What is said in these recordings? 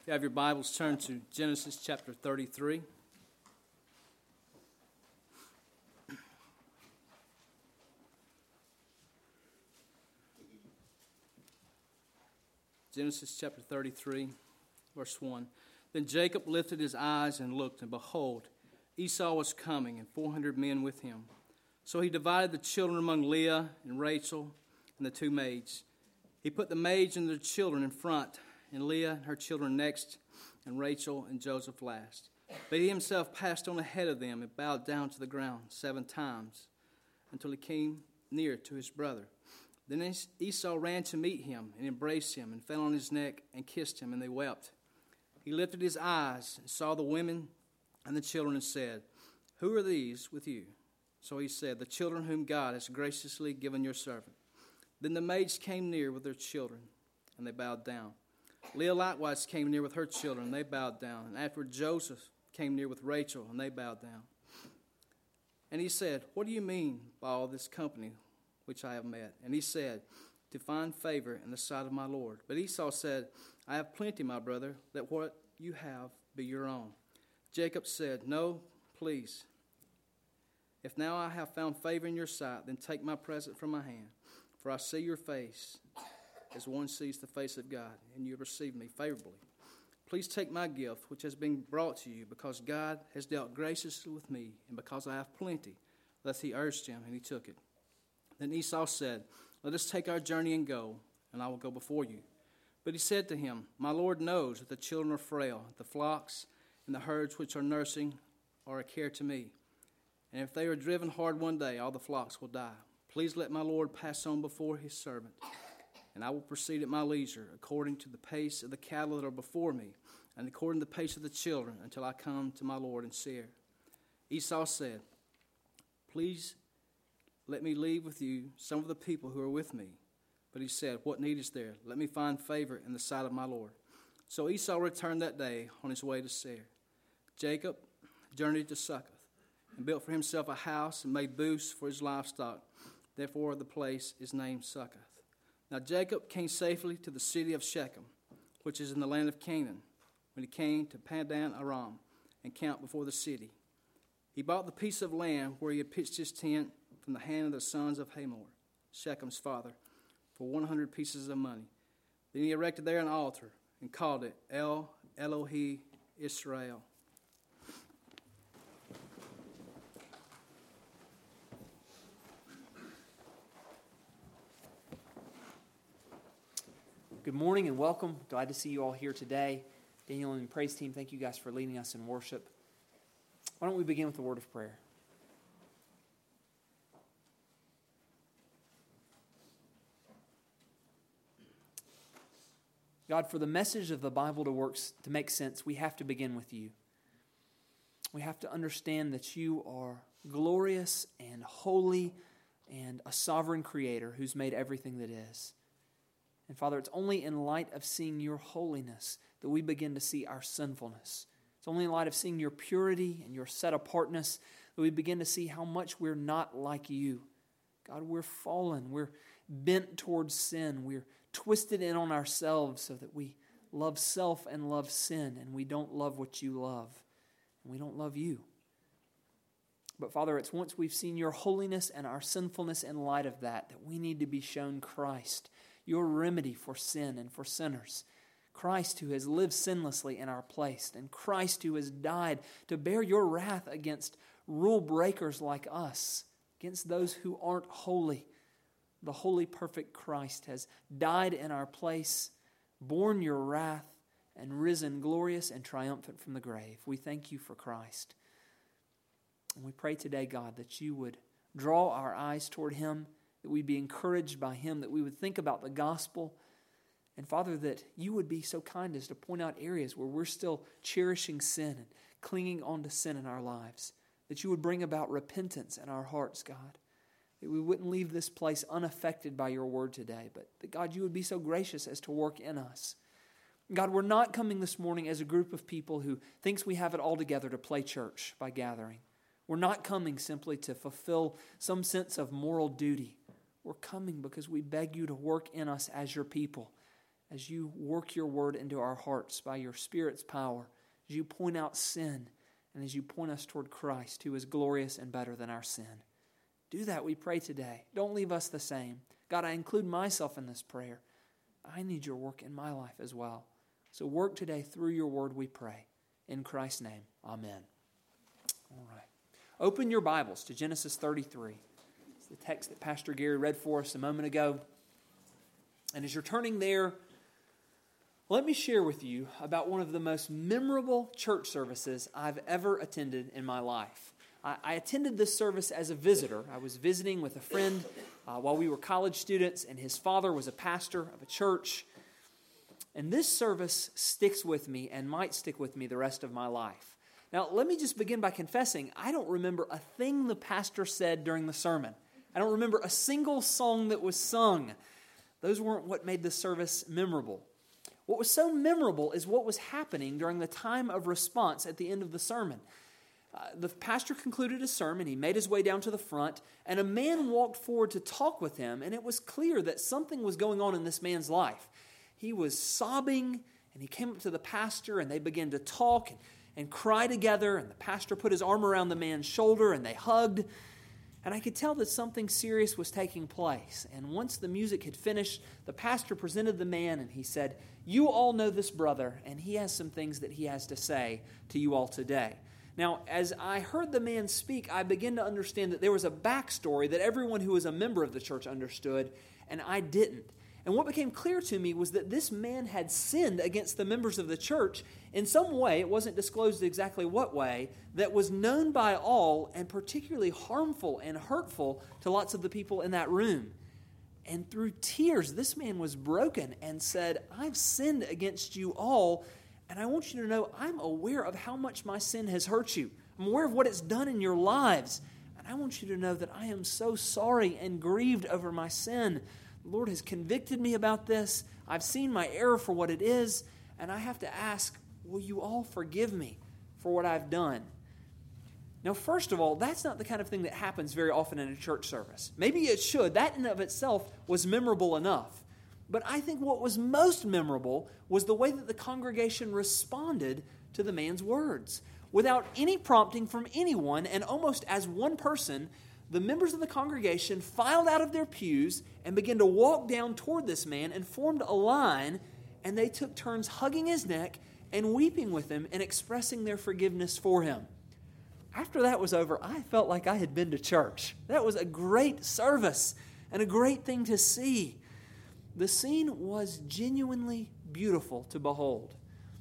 If you have your Bibles, turn to Genesis chapter 33. Genesis chapter 33, verse 1. Then Jacob lifted his eyes and looked, and behold, Esau was coming, and 400 men with him. So he divided the children among Leah and Rachel and the two maids. He put the maids and their children in front, and Leah and her children next, and Rachel and Joseph last. But he himself passed on ahead of them and bowed down to the ground 7 times until he came near to his brother. Then Esau ran to meet him and embraced him and fell on his neck and kissed him, and they wept. He lifted his eyes and saw the women and the children and said, "Who are these with you?" So he said, "The children whom God has graciously given your servant." Then the maids came near with their children, and they bowed down. Leah likewise came near with her children, and they bowed down. And afterward Joseph came near with Rachel, and they bowed down. And he said, "What do you mean by all this company which I have met?" And he said, "To find favor in the sight of my Lord." But Esau said, "I have plenty, my brother, let what you have be your own." Jacob said, "No, please. If now I have found favor in your sight, then take my present from my hand. For I see your face as one sees the face of God, and you have received me favorably. Please take my gift, which has been brought to you, because God has dealt graciously with me, and because I have plenty." Thus he urged him, and he took it. Then Esau said, "Let us take our journey and go, and I will go before you." But he said to him, "My Lord knows that the children are frail, the flocks and the herds which are nursing are a care to me. And if they are driven hard one day, all the flocks will die. Please let my Lord pass on before his servant, and I will proceed at my leisure, according to the pace of the cattle that are before me, and according to the pace of the children, until I come to my Lord in Seir." Esau said, "Please let me leave with you some of the people who are with me." But he said, "What need is there? Let me find favor in the sight of my Lord." So Esau returned that day on his way to Seir. Jacob journeyed to Succoth, and built for himself a house and made booths for his livestock. Therefore the place is named Succoth. Now Jacob came safely to the city of Shechem, which is in the land of Canaan, when he came to Padan Aram and camped before the city. He bought the piece of land where he had pitched his tent from the hand of the sons of Hamor, Shechem's father, for 100 pieces of money. Then he erected there an altar and called it El Elohe Israel. Good morning and welcome. Glad to see you all here today. Daniel and the praise team, thank you guys for leading us in worship. Why don't we begin with a word of prayer? God, for the message of the Bible to make sense, we have to begin with you. We have to understand that you are glorious and holy and a sovereign creator who's made everything that is. And Father, it's only in light of seeing your holiness that we begin to see our sinfulness. It's only in light of seeing your purity and your set-apartness that we begin to see how much we're not like you. God, we're fallen. We're bent towards sin. We're twisted in on ourselves so that we love self and love sin, and we don't love what you love, and we don't love you. But Father, it's once we've seen your holiness and our sinfulness in light of that we need to be shown Christ, your remedy for sin and for sinners. Christ who has lived sinlessly in our place, and Christ who has died to bear your wrath against rule breakers like us, against those who aren't holy. The holy, perfect Christ has died in our place, borne your wrath, and risen glorious and triumphant from the grave. We thank you for Christ. And we pray today, God, that you would draw our eyes toward him, that we'd be encouraged by him, that we would think about the gospel. And Father, that you would be so kind as to point out areas where we're still cherishing sin and clinging on to sin in our lives. That you would bring about repentance in our hearts, God. That we wouldn't leave this place unaffected by your word today, but that, God, you would be so gracious as to work in us. God, we're not coming this morning as a group of people who thinks we have it all together to play church by gathering. We're not coming simply to fulfill some sense of moral duty. We're coming because we beg you to work in us as your people as you work your word into our hearts by your Spirit's power, as you point out sin, and as you point us toward Christ, who is glorious and better than our sin. Do that, we pray today. Don't leave us the same. God, I include myself in this prayer. I need your work in my life as well. So work today through your word, we pray. In Christ's name, amen. All right. Open your Bibles to Genesis 33. It's the text that Pastor Gary read for us a moment ago. And as you're turning there, let me share with you about one of the most memorable church services I've ever attended in my life. I attended this service as a visitor. I was visiting with a friend while we were college students, and his father was a pastor of a church. And this service sticks with me and might stick with me the rest of my life. Now, let me just begin by confessing, I don't remember a thing the pastor said during the sermon. I don't remember a single song that was sung. Those weren't what made the service memorable. What was so memorable is what was happening during the time of response at the end of the sermon. The pastor concluded his sermon, he made his way down to the front, and a man walked forward to talk with him, and it was clear that something was going on in this man's life. He was sobbing, and he came up to the pastor, and they began to talk and cry together, and the pastor put his arm around the man's shoulder, and they hugged. And I could tell that something serious was taking place. And once the music had finished, the pastor presented the man and he said, "You all know this brother, and he has some things that he has to say to you all today." Now, as I heard the man speak, I began to understand that there was a backstory that everyone who was a member of the church understood, and I didn't. And what became clear to me was that this man had sinned against the members of the church in some way, it wasn't disclosed exactly what way, that was known by all and particularly harmful and hurtful to lots of the people in that room. And through tears, this man was broken and said, "I've sinned against you all, and I want you to know I'm aware of how much my sin has hurt you. I'm aware of what it's done in your lives, and I want you to know that I am so sorry and grieved over my sin. The Lord has convicted me about this. I've seen my error for what it is, and I have to ask, will you all forgive me for what I've done?" Now, first of all, that's not the kind of thing that happens very often in a church service. Maybe it should. That in and of itself was memorable enough. But I think what was most memorable was the way that the congregation responded to the man's words. Without any prompting from anyone, and almost as one person, the members of the congregation filed out of their pews and began to walk down toward this man and formed a line, and they took turns hugging his neck and weeping with him and expressing their forgiveness for him. After that was over, I felt like I had been to church. That was a great service and a great thing to see. The scene was genuinely beautiful to behold.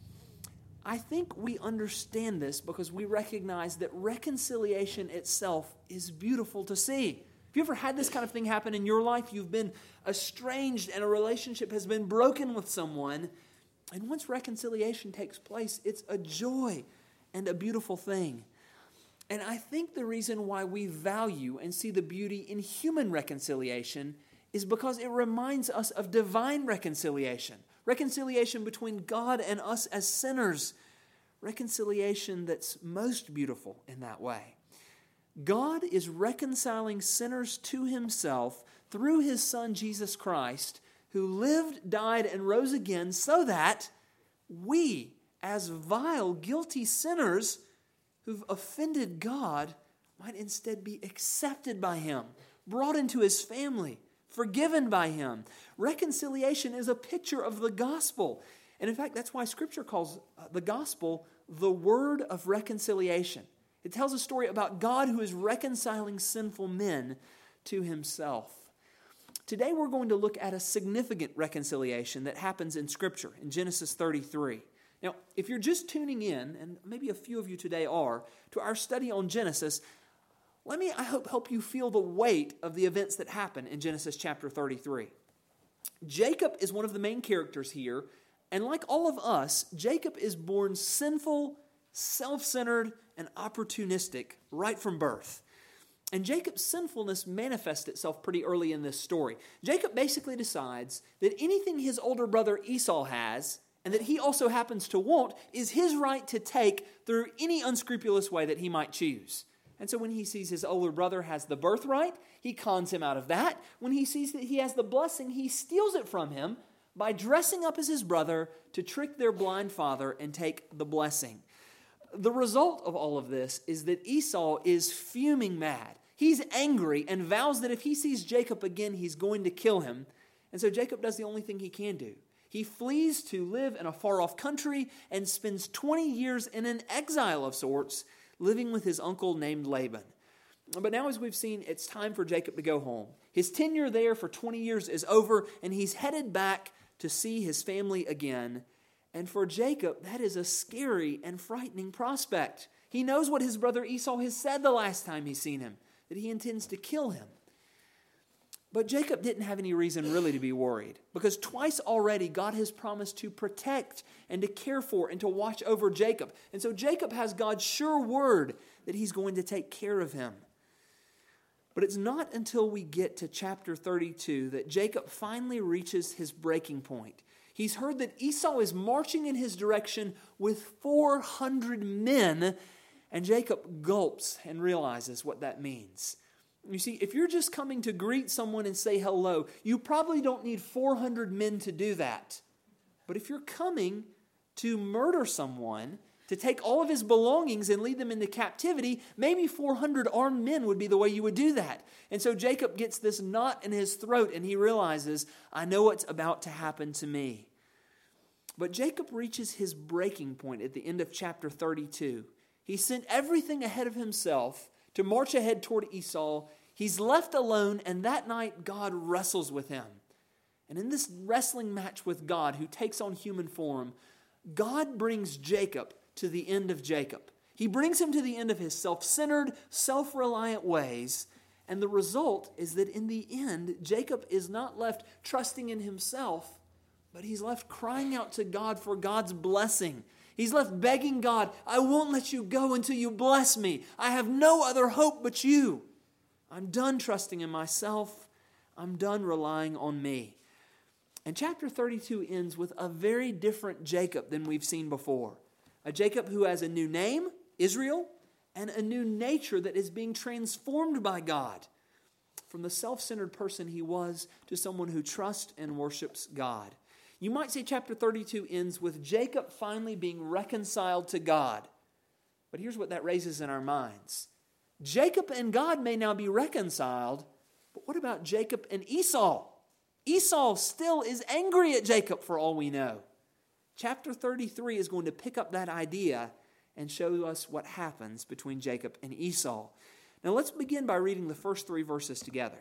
I think we understand this because we recognize that reconciliation itself is beautiful to see. Have you ever had this kind of thing happen in your life? You've been estranged and a relationship has been broken with someone. And once reconciliation takes place, it's a joy and a beautiful thing. And I think the reason why we value and see the beauty in human reconciliation is because it reminds us of divine reconciliation. Reconciliation between God and us as sinners. Reconciliation that's most beautiful in that way. God is reconciling sinners to himself through his Son, Jesus Christ, who lived, died, and rose again so that we, as vile, guilty sinners who've offended God, might instead be accepted by him, brought into his family, forgiven by him. Reconciliation is a picture of the gospel. And in fact, that's why Scripture calls the gospel the word of reconciliation. It tells a story about God who is reconciling sinful men to himself. Today we're going to look at a significant reconciliation that happens in Scripture, in Genesis 33. Now, if you're just tuning in, and maybe a few of you today are, to our study on Genesis, let me, I hope, help you feel the weight of the events that happen in Genesis chapter 33. Jacob is one of the main characters here, and like all of us, Jacob is born sinful, self-centered, and opportunistic right from birth. And Jacob's sinfulness manifests itself pretty early in this story. Jacob basically decides that anything his older brother Esau has, and that he also happens to want, is his right to take through any unscrupulous way that he might choose. And so when he sees his older brother has the birthright, he cons him out of that. When he sees that he has the blessing, he steals it from him by dressing up as his brother to trick their blind father and take the blessing. The result of all of this is that Esau is fuming mad. He's angry and vows that if he sees Jacob again, he's going to kill him. And so Jacob does the only thing he can do. He flees to live in a far-off country and spends 20 years in an exile of sorts, living with his uncle named Laban. But now, as we've seen, it's time for Jacob to go home. His tenure there for 20 years is over, and he's headed back to see his family again. And for Jacob, that is a scary and frightening prospect. He knows what his brother Esau has said the last time he's seen him, that he intends to kill him. But Jacob didn't have any reason really to be worried, because twice already God has promised to protect and to care for and to watch over Jacob. And so Jacob has God's sure word that he's going to take care of him. But it's not until we get to chapter 32 that Jacob finally reaches his breaking point. He's heard that Esau is marching in his direction with 400 men, and Jacob gulps and realizes what that means. You see, if you're just coming to greet someone and say hello, you probably don't need 400 men to do that. But if you're coming to murder someone, to take all of his belongings and lead them into captivity, maybe 400 armed men would be the way you would do that. And so Jacob gets this knot in his throat and he realizes, I know what's about to happen to me. But Jacob reaches his breaking point at the end of chapter 32. He sent everything ahead of himself to march ahead toward Esau. He's left alone, and that night God wrestles with him. And in this wrestling match with God, who takes on human form, God brings Jacob to the end of Jacob. He brings him to the end of his self-centered, self-reliant ways, and the result is that in the end, Jacob is not left trusting in himself, but he's left crying out to God for God's blessing. He's left begging God, I won't let you go until you bless me. I have no other hope but you. I'm done trusting in myself. I'm done relying on me. And chapter 32 ends with a very different Jacob than we've seen before. A Jacob who has a new name, Israel, and a new nature that is being transformed by God. From the self-centered person he was to someone who trusts and worships God. You might say chapter 32 ends with Jacob finally being reconciled to God. But here's what that raises in our minds. Jacob and God may now be reconciled, but what about Jacob and Esau? Esau still is angry at Jacob for all we know. Chapter 33 is going to pick up that idea and show us what happens between Jacob and Esau. Now let's begin by reading the first 3 verses together.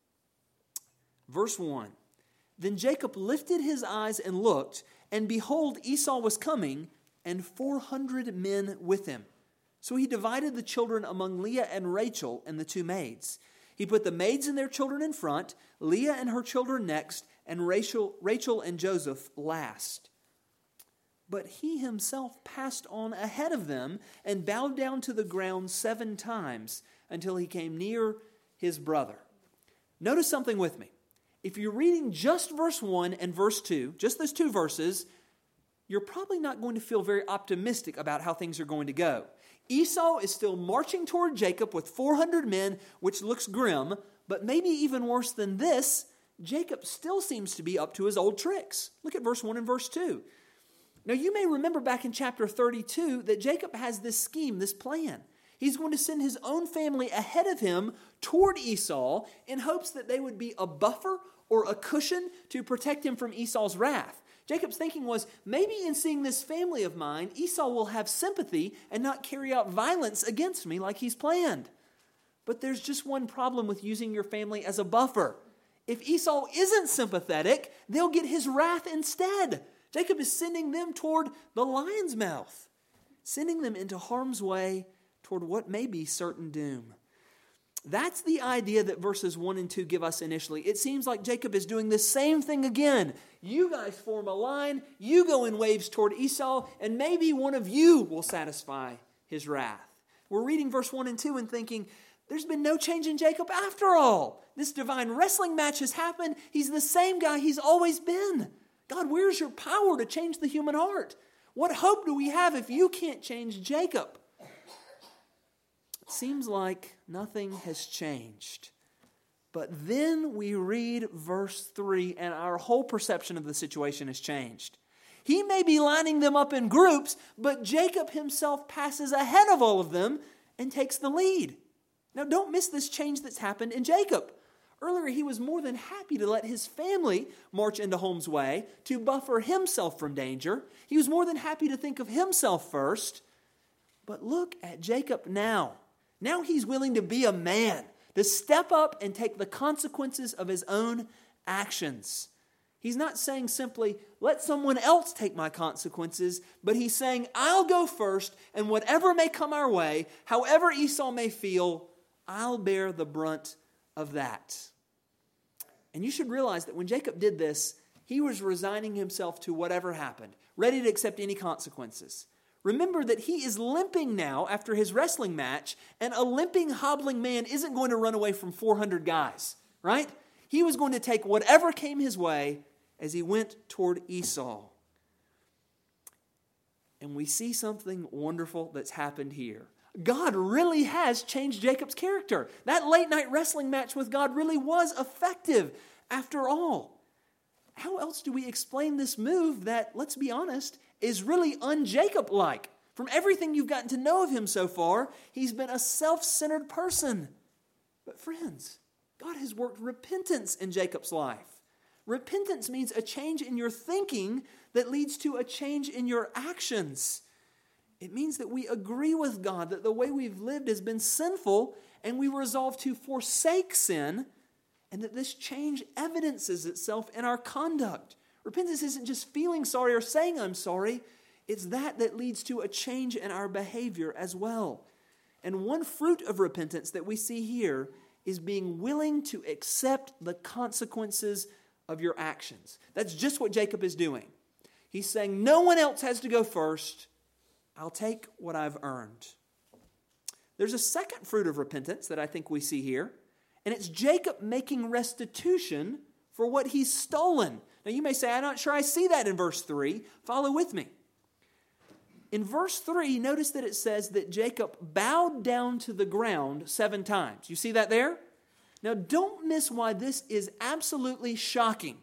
Verse 1. Then Jacob lifted his eyes and looked, and behold, Esau was coming, and 400 men with him. So he divided the children among Leah and Rachel and the 2 maids. He put the maids and their children in front, Leah and her children next, and Rachel and Joseph last. But he himself passed on ahead of them and bowed down to the ground 7 times until he came near his brother. Notice something with me. If you're reading just verse 1 and verse 2, just those 2 verses, you're probably not going to feel very optimistic about how things are going to go. Esau is still marching toward Jacob with 400 men, which looks grim, but maybe even worse than this, Jacob still seems to be up to his old tricks. Look at verse 1 and verse 2. Now, you may remember back in chapter 32 that Jacob has this scheme, this plan. He's going to send his own family ahead of him toward Esau in hopes that they would be a buffer or a cushion to protect him from Esau's wrath. Jacob's thinking was, maybe in seeing this family of mine, Esau will have sympathy and not carry out violence against me like he's planned. But there's just one problem with using your family as a buffer. If Esau isn't sympathetic, they'll get his wrath instead. Jacob is sending them toward the lion's mouth, sending them into harm's way toward what may be certain doom. That's the idea that verses 1 and 2 give us initially. It seems like Jacob is doing the same thing again. You guys form a line, you go in waves toward Esau, and maybe one of you will satisfy his wrath. We're reading verse 1 and 2 and thinking, there's been no change in Jacob after all. This divine wrestling match has happened. He's the same guy he's always been. God, where's your power to change the human heart? What hope do we have if you can't change Jacob? It seems like nothing has changed. But then we read verse 3, and our whole perception of the situation has changed. He may be lining them up in groups, but Jacob himself passes ahead of all of them and takes the lead. Now, don't miss this change that's happened in Jacob. Earlier, he was more than happy to let his family march into harm's way to buffer himself from danger. He was more than happy to think of himself first. But look at Jacob now. Now he's willing to be a man, to step up and take the consequences of his own actions. He's not saying simply, let someone else take my consequences, but he's saying, I'll go first, and whatever may come our way, however Esau may feel, I'll bear the brunt of that. And you should realize that when Jacob did this, he was resigning himself to whatever happened, ready to accept any consequences. Remember that he is limping now after his wrestling match, and a limping, hobbling man isn't going to run away from 400 guys, right? He was going to take whatever came his way as he went toward Esau. And we see something wonderful that's happened here. God really has changed Jacob's character. That late night wrestling match with God really was effective after all. How else do we explain this move that, let's be honest, is really un-Jacob-like? From everything you've gotten to know of him so far, he's been a self-centered person. But friends, God has worked repentance in Jacob's life. Repentance means a change in your thinking that leads to a change in your actions. It means that we agree with God that the way we've lived has been sinful, and we resolve to forsake sin, and that this change evidences itself in our conduct. Repentance isn't just feeling sorry or saying I'm sorry. It's that leads to a change in our behavior as well. And one fruit of repentance that we see here is being willing to accept the consequences of your actions. That's just what Jacob is doing. He's saying, no one else has to go first. I'll take what I've earned. There's a second fruit of repentance that I think we see here, and it's Jacob making restitution for what he's stolen. Now you may say, I'm not sure I see that in verse 3. Follow with me. In verse 3, notice that it says that Jacob bowed down to the ground 7 times. You see that there? Now don't miss why this is absolutely shocking.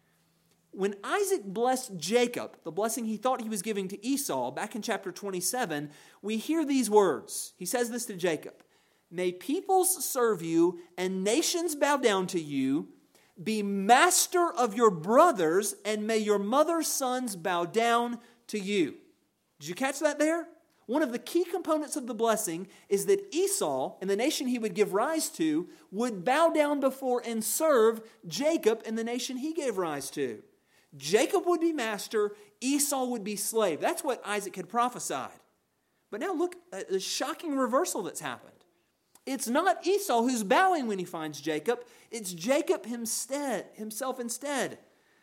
When Isaac blessed Jacob, the blessing he thought he was giving to Esau, back in chapter 27, we hear these words. He says this to Jacob, "May peoples serve you and nations bow down to you. Be master of your brothers, and may your mother's sons bow down to you." Did you catch that there? One of the key components of the blessing is that Esau and the nation he would give rise to would bow down before and serve Jacob and the nation he gave rise to. Jacob would be master, Esau would be slave. That's what Isaac had prophesied. But now look at the shocking reversal that's happened. It's not Esau who's bowing when he finds Jacob. It's Jacob himself instead.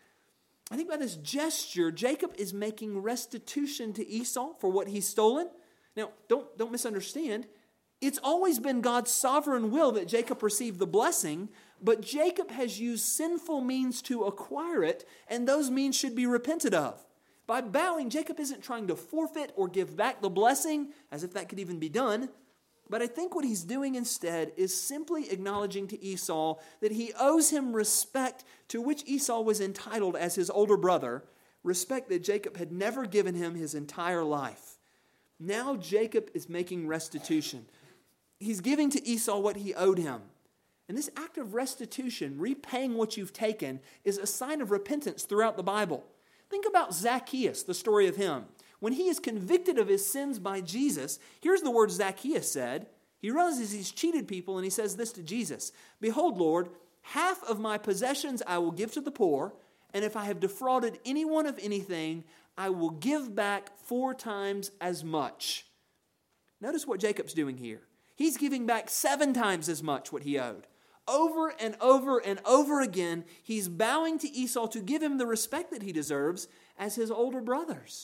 I think by this gesture, Jacob is making restitution to Esau for what he's stolen. Now, don't misunderstand. It's always been God's sovereign will that Jacob receive the blessing, but Jacob has used sinful means to acquire it, and those means should be repented of. By bowing, Jacob isn't trying to forfeit or give back the blessing, as if that could even be done. But I think what he's doing instead is simply acknowledging to Esau that he owes him respect to which Esau was entitled as his older brother, respect that Jacob had never given him his entire life. Now Jacob is making restitution. He's giving to Esau what he owed him. And this act of restitution, repaying what you've taken, is a sign of repentance throughout the Bible. Think about Zacchaeus, the story of him. When he is convicted of his sins by Jesus, here's the words Zacchaeus said. He realizes he's cheated people, and he says this to Jesus, "Behold, Lord, half of my possessions I will give to the poor, and if I have defrauded anyone of anything, I will give back 4 times as much." Notice what Jacob's doing here. He's giving back 7 times as much what he owed. Over and over and over again, he's bowing to Esau to give him the respect that he deserves as his older brothers.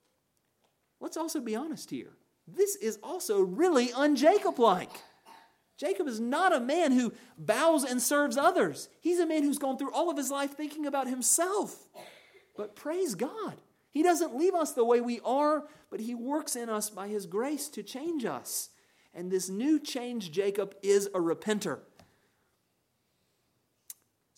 Let's also be honest here. This is also really un-Jacob-like. Jacob is not a man who bows and serves others. He's a man who's gone through all of his life thinking about himself. But praise God, he doesn't leave us the way we are, but he works in us by his grace to change us. And this new changed Jacob is a repenter.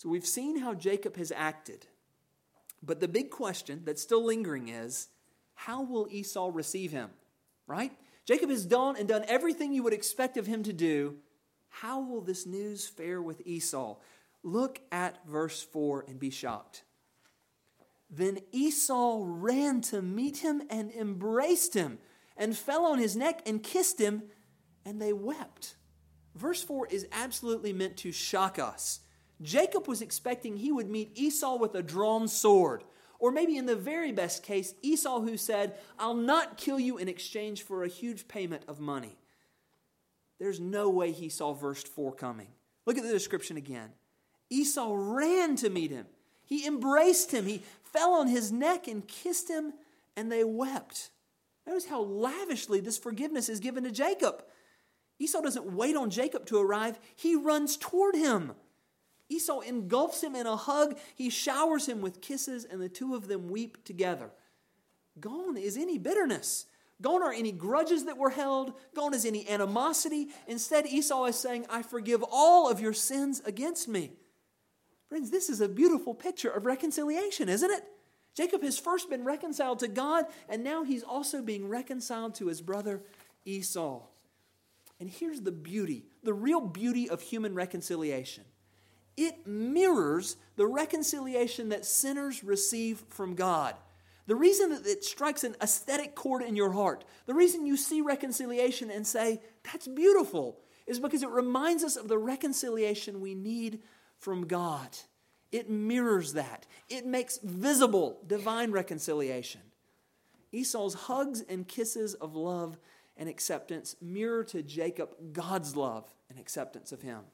So we've seen how Jacob has acted. But the big question that's still lingering is, how will Esau receive him? Right? Jacob has done everything you would expect of him to do. How will this news fare with Esau? Look at verse 4 and be shocked. Then Esau ran to meet him and embraced him and fell on his neck and kissed him, and they wept. Verse 4 is absolutely meant to shock us. Jacob was expecting he would meet Esau with a drawn sword, or maybe in the very best case, Esau who said, "I'll not kill you in exchange for a huge payment of money." There's no way he saw verse 4 coming. Look at the description again. Esau ran to meet him. He embraced him. He fell on his neck and kissed him, and they wept. Notice how lavishly this forgiveness is given to Jacob. Esau doesn't wait on Jacob to arrive. He runs toward him. Esau engulfs him in a hug. He showers him with kisses, and the two of them weep together. Gone is any bitterness. Gone are any grudges that were held. Gone is any animosity. Instead, Esau is saying, "I forgive all of your sins against me." Friends, this is a beautiful picture of reconciliation, isn't it? Jacob has first been reconciled to God, and now he's also being reconciled to his brother Esau. And here's the beauty, the real beauty of human reconciliation. It mirrors the reconciliation that sinners receive from God. The reason that it strikes an aesthetic chord in your heart, the reason you see reconciliation and say, "That's beautiful," is because it reminds us of the reconciliation we need from God. It mirrors that. It makes visible divine reconciliation. Esau's hugs and kisses of love and acceptance mirror to Jacob God's love and acceptance of him.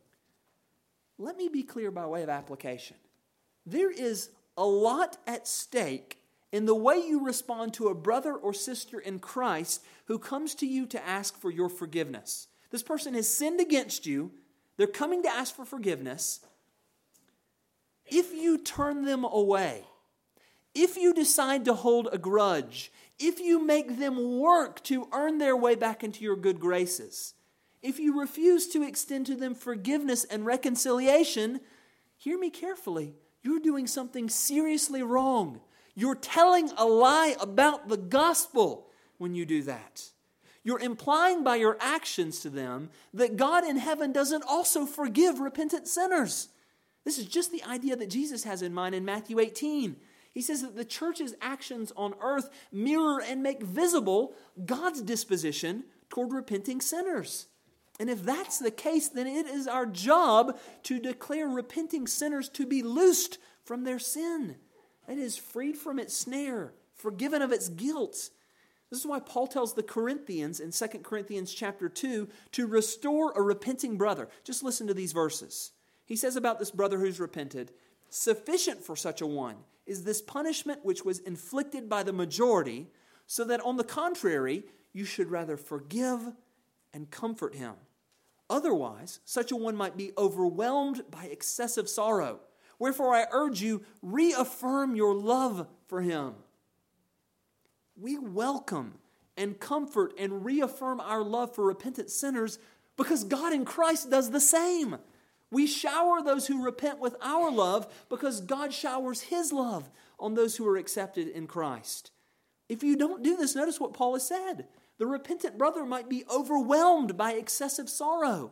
Let me be clear by way of application. There is a lot at stake in the way you respond to a brother or sister in Christ who comes to you to ask for your forgiveness. This person has sinned against you. They're coming to ask for forgiveness. If you turn them away, if you decide to hold a grudge, if you make them work to earn their way back into your good graces, if you refuse to extend to them forgiveness and reconciliation, hear me carefully, you're doing something seriously wrong. You're telling a lie about the gospel when you do that. You're implying by your actions to them that God in heaven doesn't also forgive repentant sinners. This is just the idea that Jesus has in mind in Matthew 18. He says that the church's actions on earth mirror and make visible God's disposition toward repenting sinners. And if that's the case, then it is our job to declare repenting sinners to be loosed from their sin. That is, freed from its snare, forgiven of its guilt. This is why Paul tells the Corinthians in 2 Corinthians chapter 2 to restore a repenting brother. Just listen to these verses. He says about this brother who's repented, "Sufficient for such a one is this punishment which was inflicted by the majority, so that on the contrary, you should rather forgive and comfort him. Otherwise, such a one might be overwhelmed by excessive sorrow. Wherefore I urge you, reaffirm your love for him." We welcome and comfort and reaffirm our love for repentant sinners because God in Christ does the same. We shower those who repent with our love because God showers His love on those who are accepted in Christ. If you don't do this, notice what Paul has said. The repentant brother might be overwhelmed by excessive sorrow.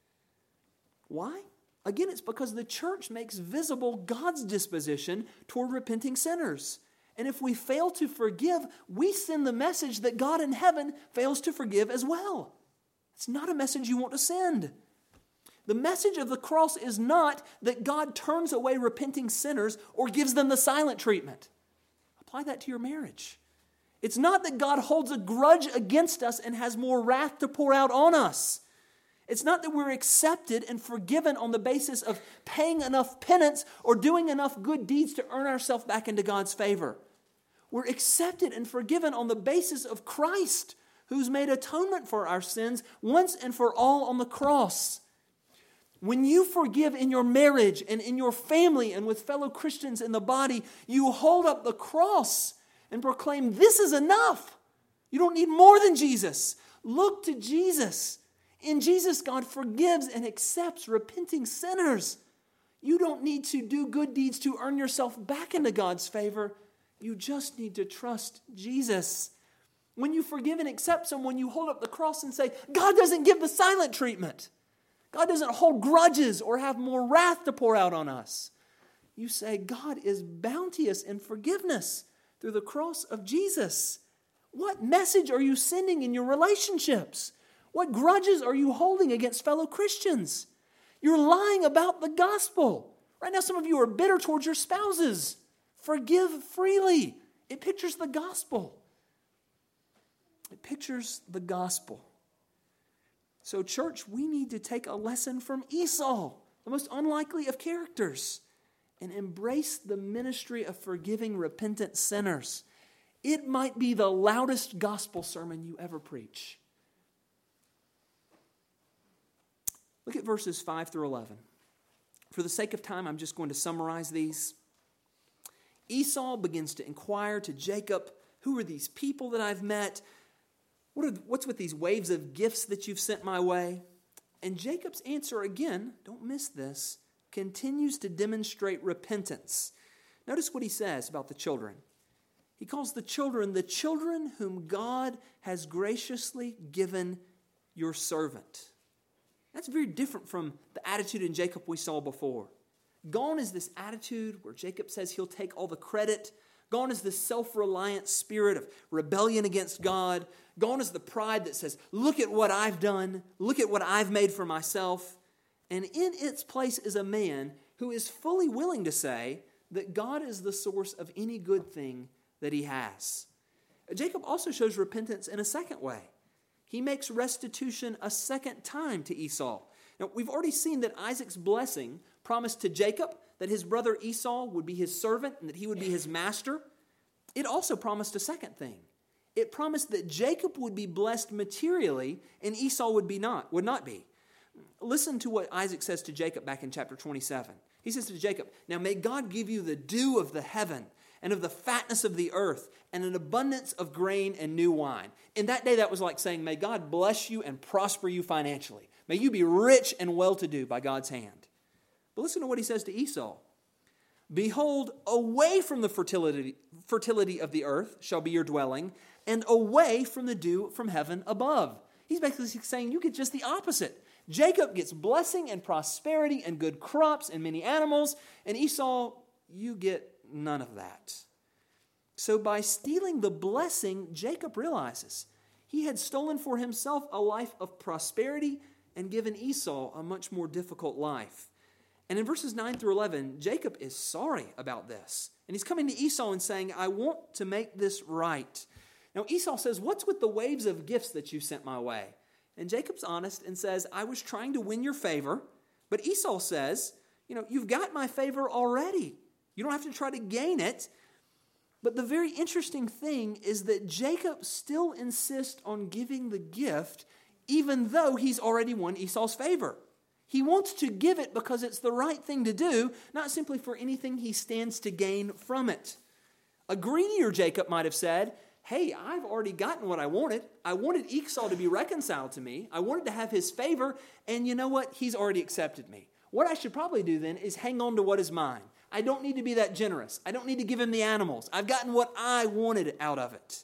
Why? Again, it's because the church makes visible God's disposition toward repenting sinners. And if we fail to forgive, we send the message that God in heaven fails to forgive as well. It's not a message you want to send. The message of the cross is not that God turns away repenting sinners or gives them the silent treatment. Apply that to your marriage. It's not that God holds a grudge against us and has more wrath to pour out on us. It's not that we're accepted and forgiven on the basis of paying enough penance or doing enough good deeds to earn ourselves back into God's favor. We're accepted and forgiven on the basis of Christ, who's made atonement for our sins once and for all on the cross. When you forgive in your marriage and in your family and with fellow Christians in the body, you hold up the cross and proclaim, this is enough. You don't need more than Jesus. Look to Jesus. In Jesus, God forgives and accepts repenting sinners. You don't need to do good deeds to earn yourself back into God's favor. You just need to trust Jesus. When you forgive and accept someone, you hold up the cross and say, God doesn't give the silent treatment. God doesn't hold grudges or have more wrath to pour out on us. You say, God is bounteous in forgiveness through the cross of Jesus. What message are you sending in your relationships? What grudges are you holding against fellow Christians? You're lying about the gospel. Right now, some of you are bitter towards your spouses. Forgive freely. It pictures the gospel. It pictures the gospel. So, church, we need to take a lesson from Esau, the most unlikely of characters, and embrace the ministry of forgiving repentant sinners. It might be the loudest gospel sermon you ever preach. Look at verses 5 through 11. For the sake of time, I'm just going to summarize these. Esau begins to inquire to Jacob, who are these people that I've met? What's with these waves of gifts that you've sent my way? And Jacob's answer again, don't miss this, continues to demonstrate repentance. Notice what he says about the children. He calls the children whom God has graciously given your servant. That's very different from the attitude in Jacob we saw before. Gone is this attitude where Jacob says he'll take all the credit. Gone is this self-reliant spirit of rebellion against God. Gone is the pride that says, look at what I've done. Look at what I've made for myself. And in its place is a man who is fully willing to say that God is the source of any good thing that he has. Jacob also shows repentance in a second way. He makes restitution a second time to Esau. Now, we've already seen that Isaac's blessing promised to Jacob that his brother Esau would be his servant and that he would be his master. It also promised a second thing. It promised that Jacob would be blessed materially and Esau would not be. Listen to what Isaac says to Jacob back in chapter 27. He says to Jacob, now may God give you the dew of the heaven and of the fatness of the earth, and an abundance of grain and new wine. In that day, that was like saying, may God bless you and prosper you financially. May you be rich and well-to-do by God's hand. But listen to what he says to Esau. Behold, away from the fertility of the earth shall be your dwelling, and away from the dew from heaven above. He's basically saying you get just the opposite. Jacob gets blessing and prosperity and good crops and many animals, and Esau, you get none of that. So by stealing the blessing, Jacob realizes he had stolen for himself a life of prosperity and given Esau a much more difficult life. And in verses 9 through 11, Jacob is sorry about this. And he's coming to Esau and saying, I want to make this right. Now Esau says, what's with the waves of gifts that you sent my way? And Jacob's honest and says, I was trying to win your favor. But Esau says, you've got my favor already. You don't have to try to gain it. But the very interesting thing is that Jacob still insists on giving the gift even though he's already won Esau's favor. He wants to give it because it's the right thing to do, not simply for anything he stands to gain from it. A greedier Jacob might have said, hey, I've already gotten what I wanted. I wanted Esau to be reconciled to me. I wanted to have his favor, and you know what? He's already accepted me. What I should probably do then is hang on to what is mine. I don't need to be that generous. I don't need to give him the animals. I've gotten what I wanted out of it.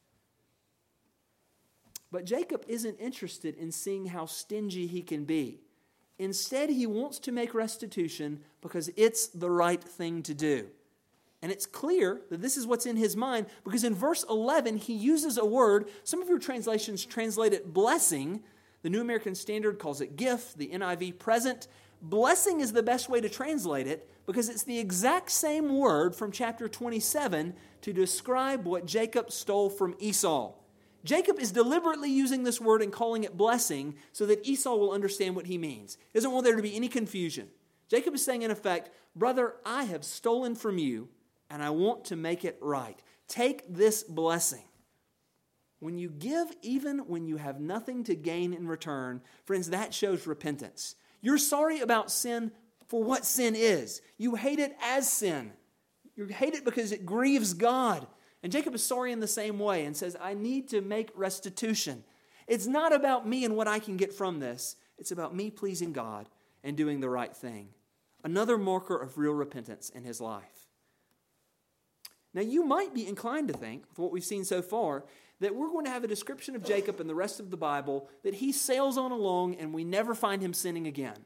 But Jacob isn't interested in seeing how stingy he can be. Instead, he wants to make restitution because it's the right thing to do. And it's clear that this is what's in his mind because in verse 11, he uses a word. Some of your translations translate it blessing. The New American Standard calls it gift, the NIV present. Blessing is the best way to translate it because it's the exact same word from chapter 27 to describe what Jacob stole from Esau. Jacob is deliberately using this word and calling it blessing so that Esau will understand what he means. He doesn't want there to be any confusion. Jacob is saying in effect, brother, I have stolen from you and I want to make it right. Take this blessing. When you give even when you have nothing to gain in return, friends, that shows repentance. You're sorry about sin for what sin is. You hate it as sin. You hate it because it grieves God. And Jacob is sorry in the same way and says, I need to make restitution. It's not about me and what I can get from this. It's about me pleasing God and doing the right thing. Another marker of real repentance in his life. Now, you might be inclined to think, with what we've seen so far, that we're going to have a description of Jacob in the rest of the Bible that he sails on along and we never find him sinning again.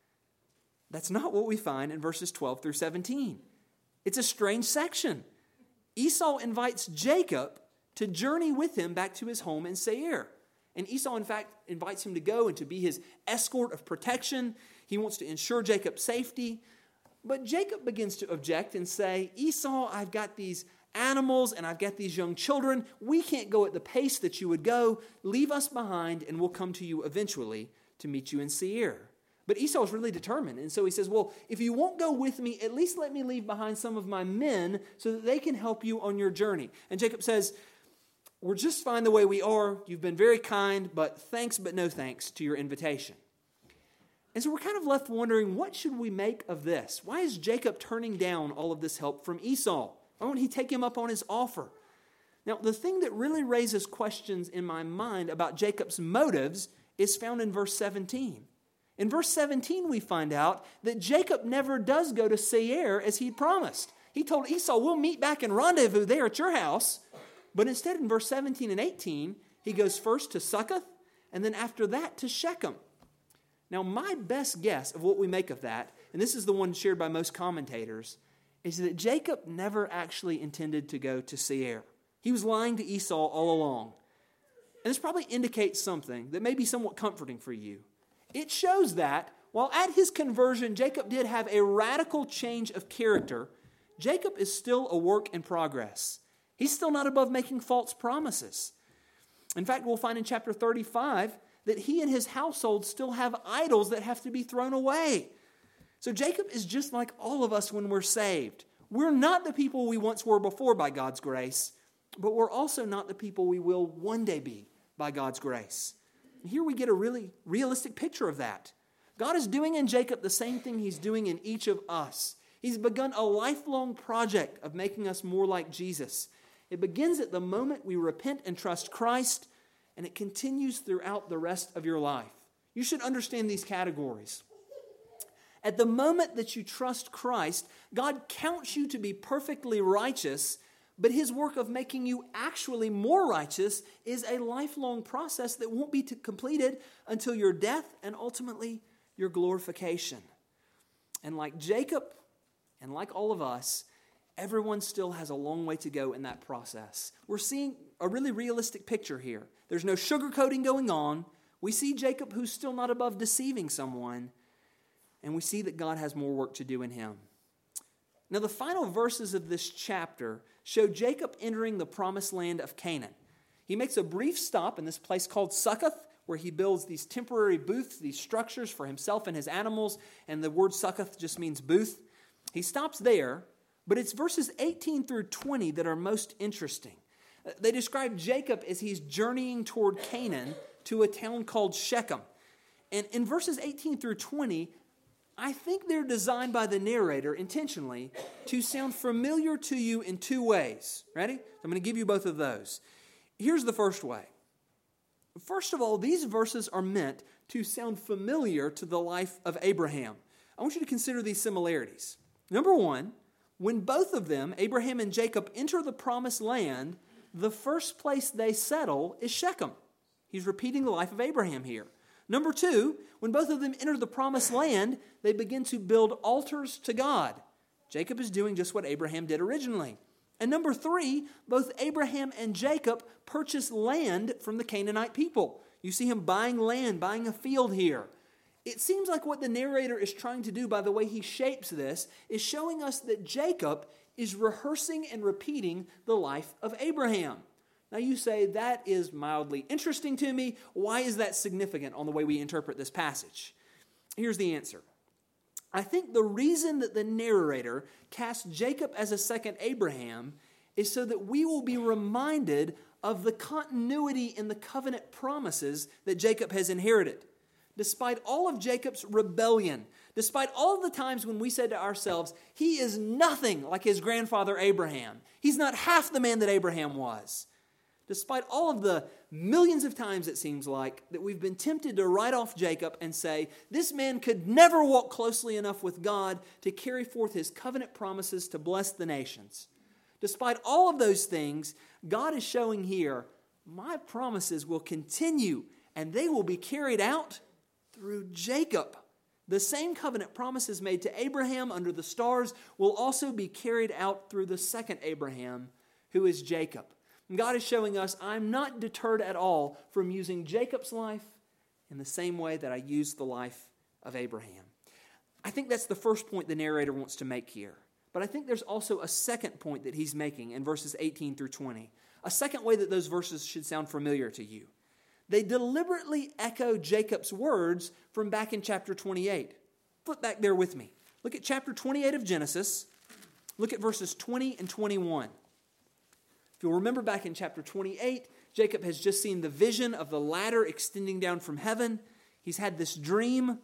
That's not what we find in verses 12 through 17. It's a strange section. Esau invites Jacob to journey with him back to his home in Seir. And Esau, in fact, invites him to go and to be his escort of protection. He wants to ensure Jacob's safety. But Jacob begins to object and say, Esau, I've got these animals and I've got these young children. We can't go at the pace that you would go. Leave us behind and we'll come to you eventually to meet you in Seir. But Esau is really determined. And so he says, well, if you won't go with me, at least let me leave behind some of my men so that they can help you on your journey. And Jacob says, we're just fine the way we are. You've been very kind, but thanks but no thanks to your invitation. And so we're kind of left wondering, what should we make of this? Why is Jacob turning down all of this help from Esau? Why won't he take him up on his offer? Now, the thing that really raises questions in my mind about Jacob's motives is found in verse 17. In verse 17, we find out that Jacob never does go to Seir as he'd promised. He told Esau, we'll meet back and rendezvous there at your house. But instead, in verse 17 and 18, he goes first to Succoth, and then after that to Shechem. Now, my best guess of what we make of that, and this is the one shared by most commentators, is that Jacob never actually intended to go to Seir. He was lying to Esau all along. And this probably indicates something that may be somewhat comforting for you. It shows that, while at his conversion, Jacob did have a radical change of character, Jacob is still a work in progress. He's still not above making false promises. In fact, we'll find in chapter 35 that he and his household still have idols that have to be thrown away. So Jacob is just like all of us when we're saved. We're not the people we once were before by God's grace, but we're also not the people we will one day be by God's grace. And here we get a really realistic picture of that. God is doing in Jacob the same thing he's doing in each of us. He's begun a lifelong project of making us more like Jesus. It begins at the moment we repent and trust Christ, and it continues throughout the rest of your life. You should understand these categories. At the moment that you trust Christ, God counts you to be perfectly righteous, but his work of making you actually more righteous is a lifelong process that won't be completed until your death and ultimately your glorification. And like Jacob, and like all of us, everyone still has a long way to go in that process. We're seeing a really realistic picture here. There's no sugarcoating going on. We see Jacob who's still not above deceiving someone, and we see that God has more work to do in him. Now, the final verses of this chapter show Jacob entering the promised land of Canaan. He makes a brief stop in this place called Succoth, where he builds these temporary booths, these structures for himself and his animals, and the word Succoth just means booth. He stops there, but it's verses 18 through 20 that are most interesting. They describe Jacob as he's journeying toward Canaan to a town called Shechem. And in verses 18 through 20, I think they're designed by the narrator intentionally to sound familiar to you in two ways. Ready? I'm going to give you both of those. Here's the first way. First of all, these verses are meant to sound familiar to the life of Abraham. I want you to consider these similarities. Number one, when both of them, Abraham and Jacob, enter the promised land, the first place they settle is Shechem. He's repeating the life of Abraham here. Number two, when both of them enter the promised land, they begin to build altars to God. Jacob is doing just what Abraham did originally. And number three, both Abraham and Jacob purchase land from the Canaanite people. You see him buying land, buying a field here. It seems like what the narrator is trying to do by the way he shapes this is showing us that Jacob is rehearsing and repeating the life of Abraham. Now you say, that is mildly interesting to me. Why is that significant on the way we interpret this passage? Here's the answer. I think the reason that the narrator casts Jacob as a second Abraham is so that we will be reminded of the continuity in the covenant promises that Jacob has inherited. Despite all of Jacob's rebellion, despite all the times when we said to ourselves, he is nothing like his grandfather Abraham. He's not half the man that Abraham was. Despite all of the millions of times, it seems like, that we've been tempted to write off Jacob and say, this man could never walk closely enough with God to carry forth his covenant promises to bless the nations. Despite all of those things, God is showing here, my promises will continue and they will be carried out through Jacob. The same covenant promises made to Abraham under the stars will also be carried out through the second Abraham, who is Jacob. And God is showing us, I'm not deterred at all from using Jacob's life in the same way that I used the life of Abraham. I think that's the first point the narrator wants to make here. But I think there's also a second point that he's making in verses 18 through 20. A second way that those verses should sound familiar to you. They deliberately echo Jacob's words from back in chapter 28. Flip back there with me. Look at chapter 28 of Genesis. Look at verses 20 and 21. If you'll remember back in chapter 28, Jacob has just seen the vision of the ladder extending down from heaven. He's had this dream.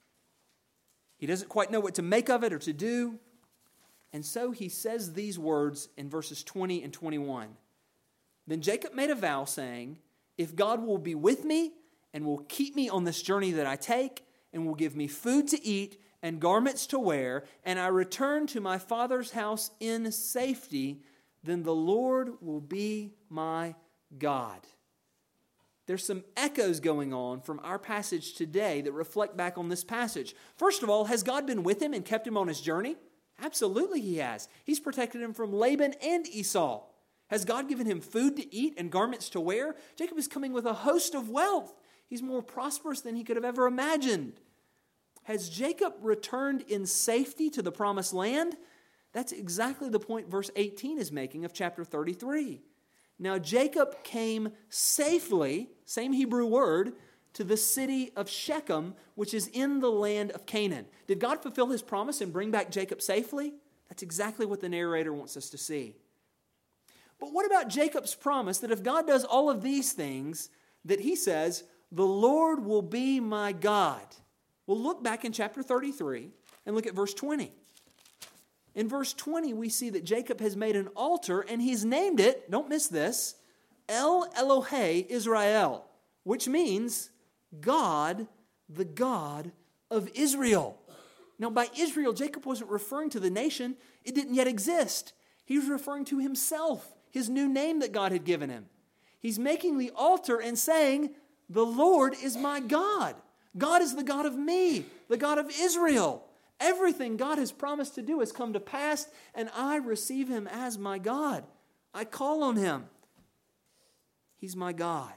He doesn't quite know what to make of it or to do. And so he says these words in verses 20 and 21. Then Jacob made a vow saying, if God will be with me and will keep me on this journey that I take and will give me food to eat and garments to wear, and I return to my father's house in safety, then the Lord will be my God. There's some echoes going on from our passage today that reflect back on this passage. First of all, has God been with him and kept him on his journey? Absolutely he has. He's protected him from Laban and Esau. Has God given him food to eat and garments to wear? Jacob is coming with a host of wealth. He's more prosperous than he could have ever imagined. Has Jacob returned in safety to the promised land? That's exactly the point verse 18 is making of chapter 33. Now Jacob came safely, same Hebrew word, to the city of Shechem, which is in the land of Canaan. Did God fulfill his promise and bring back Jacob safely? That's exactly what the narrator wants us to see. But what about Jacob's promise that if God does all of these things, that he says, the Lord will be my God? Well, look back in chapter 33 and look at verse 20. In verse 20, we see that Jacob has made an altar and he's named it, don't miss this, El Elohe Israel, which means God, the God of Israel. Now, by Israel, Jacob wasn't referring to the nation. It didn't yet exist. He was referring to himself, his new name that God had given him. He's making the altar and saying, the Lord is my God. God is the God of me, the God of Israel. Everything God has promised to do has come to pass, and I receive him as my God. I call on him. He's my God.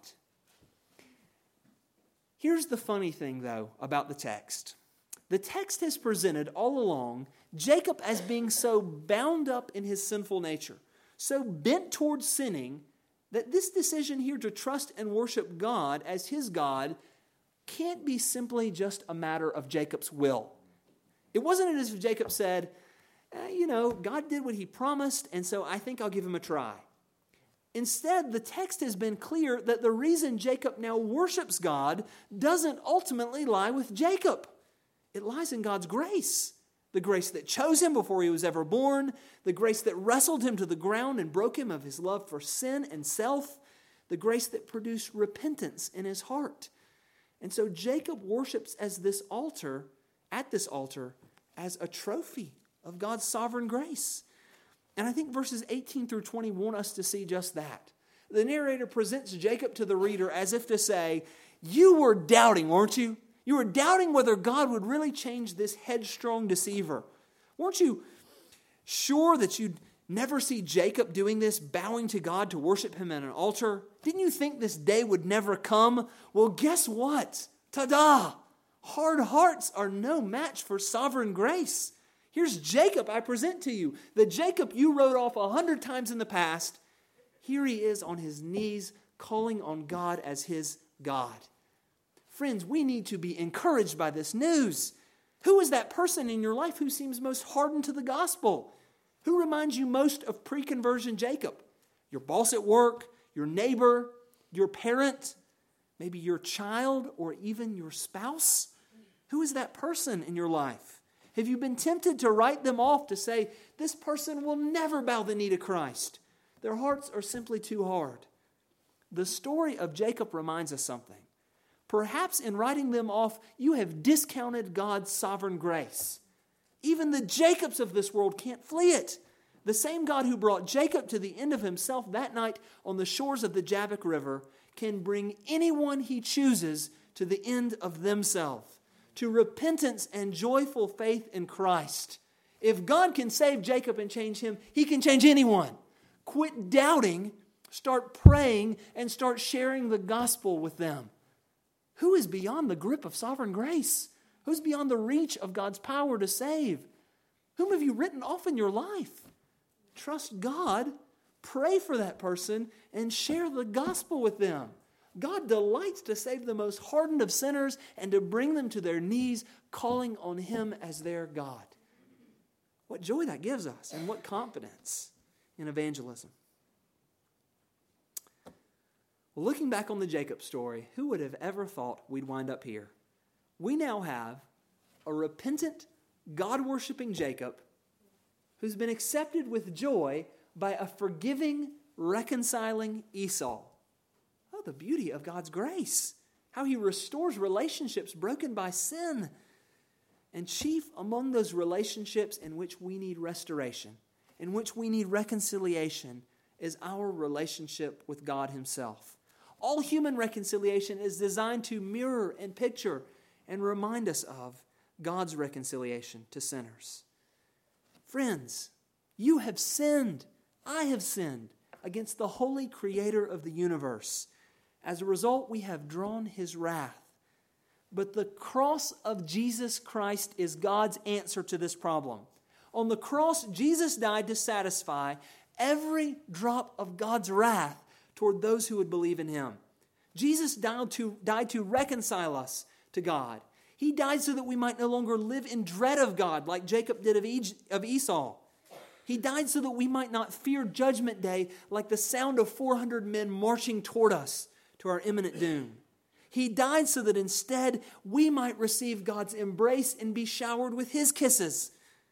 Here's the funny thing, though, about the text. The text has presented all along Jacob as being so bound up in his sinful nature, so bent towards sinning, that this decision here to trust and worship God as his God can't be simply just a matter of Jacob's will. It wasn't as if Jacob said, God did what he promised, and so I think I'll give him a try. Instead, the text has been clear that the reason Jacob now worships God doesn't ultimately lie with Jacob. It lies in God's grace. The grace that chose him before he was ever born, the grace that wrestled him to the ground and broke him of his love for sin and self, the grace that produced repentance in his heart. And so Jacob worships at this altar, as a trophy of God's sovereign grace. And I think verses 18 through 20 want us to see just that. The narrator presents Jacob to the reader as if to say, you were doubting, weren't you? You were doubting whether God would really change this headstrong deceiver. Weren't you sure that you'd never see Jacob doing this, bowing to God to worship him at an altar? Didn't you think this day would never come? Well, guess what? Ta-da! Hard hearts are no match for sovereign grace. Here's Jacob I present to you. The Jacob you wrote off 100 times in the past. Here he is on his knees calling on God as his God. Friends, we need to be encouraged by this news. Who is that person in your life who seems most hardened to the gospel? Who reminds you most of pre-conversion Jacob? Your boss at work, your neighbor, your parent, maybe your child, or even your spouse? Who is that person in your life? Have you been tempted to write them off to say, this person will never bow the knee to Christ? Their hearts are simply too hard. the story of Jacob reminds us something. Perhaps in writing them off, you have discounted God's sovereign grace. Even the Jacobs of this world can't flee it. The same God who brought Jacob to the end of himself that night on the shores of the Jabbok River can bring anyone he chooses to the end of themselves, to repentance and joyful faith in Christ. If God can save Jacob and change him, he can change anyone. Quit doubting, start praying, and start sharing the gospel with them. Who is beyond the grip of sovereign grace? Who's beyond the reach of God's power to save? Whom have you written off in your life? Trust God, pray for that person, and share the gospel with them. God delights to save the most hardened of sinners and to bring them to their knees, calling on Him as their God. What joy that gives us, and what confidence in evangelism. Well, looking back on the Jacob story, who would have ever thought we'd wind up here? We now have a repentant, God-worshiping Jacob who's been accepted with joy by a forgiving, reconciling Esau. Oh, the beauty of God's grace. How He restores relationships broken by sin. And chief among those relationships in which we need restoration, in which we need reconciliation, is our relationship with God Himself. All human reconciliation is designed to mirror and picture and remind us of God's reconciliation to sinners. Friends, you have sinned. I have sinned against the holy Creator of the universe. As a result, we have drawn His wrath. But the cross of Jesus Christ is God's answer to this problem. On the cross, Jesus died to satisfy every drop of God's wrath toward those who would believe in Him. Jesus died to reconcile us to God. He died so that we might no longer live in dread of God like Jacob did of Esau. He died so that we might not fear judgment day like the sound of 400 men marching toward us to our imminent doom. He died so that instead we might receive God's embrace and be showered with His kisses.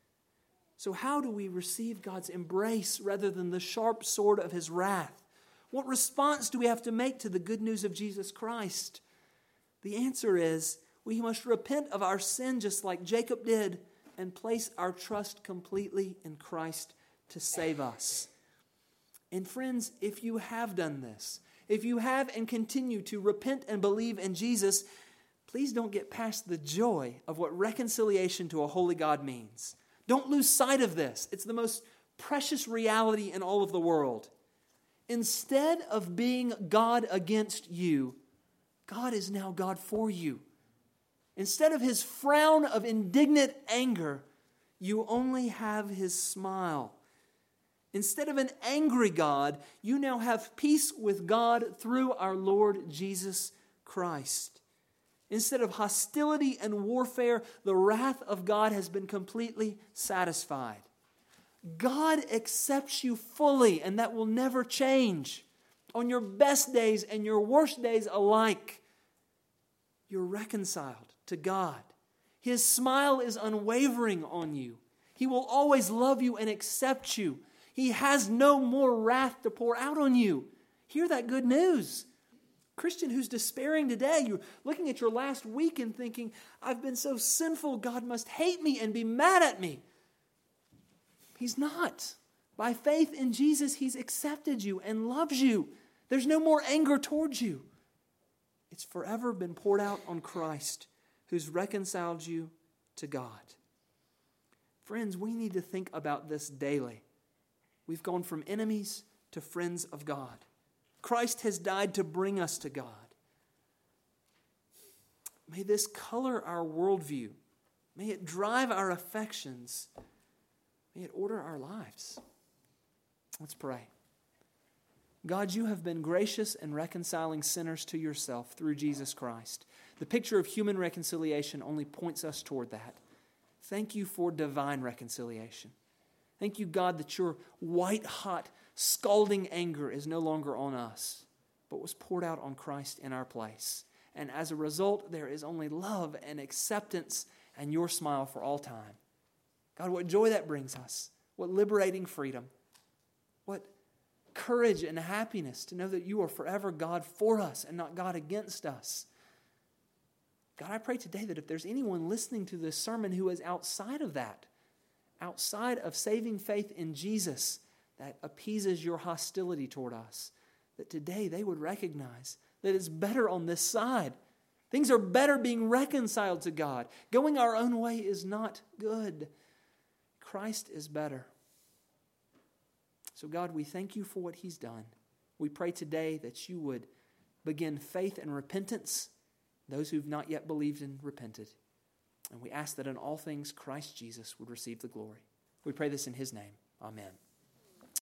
So how do we receive God's embrace rather than the sharp sword of His wrath? What response do we have to make to the good news of Jesus Christ? The answer is we must repent of our sin just like Jacob did and place our trust completely in Christ to save us. And friends, if you have done this, if you have and continue to repent and believe in Jesus, please don't get past the joy of what reconciliation to a holy God means. Don't lose sight of this. It's the most precious reality in all of the world. Instead of being God against you, God is now God for you. Instead of His frown of indignant anger, you only have His smile. Instead of an angry God, you now have peace with God through our Lord Jesus Christ. Instead of hostility and warfare, the wrath of God has been completely satisfied. God accepts you fully, and that will never change. On your best days and your worst days alike, you're reconciled to God. His smile is unwavering on you. He will always love you and accept you. He has no more wrath to pour out on you. Hear that good news. Christian who's despairing today, you're looking at your last week and thinking, I've been so sinful, God must hate me and be mad at me. He's not. By faith in Jesus, He's accepted you and loves you. There's no more anger towards you. It's forever been poured out on Christ, who's reconciled you to God. Friends, we need to think about this daily. We've gone from enemies to friends of God. Christ has died to bring us to God. May this color our worldview. May it drive our affections. May it order our lives. Let's pray. God, You have been gracious in reconciling sinners to Yourself through Jesus Christ. The picture of human reconciliation only points us toward that. Thank You for divine reconciliation. Thank You, God, that Your white-hot, scalding anger is no longer on us, but was poured out on Christ in our place. And as a result, there is only love and acceptance and Your smile for all time. God, what joy that brings us. What liberating freedom. What courage and happiness to know that you are forever God for us and not God against us. God, I pray today that if there's anyone listening to this sermon who is outside of that, outside of saving faith in Jesus that appeases your hostility toward us, that today they would recognize that it's better on this side. Things are better being reconciled to God. Going our own way is not good. Christ is better. So God, we thank you for what He's done. We pray today that you would begin faith and repentance, those who've not yet believed and repented. And we ask that in all things Christ Jesus would receive the glory. We pray this in His name. Amen.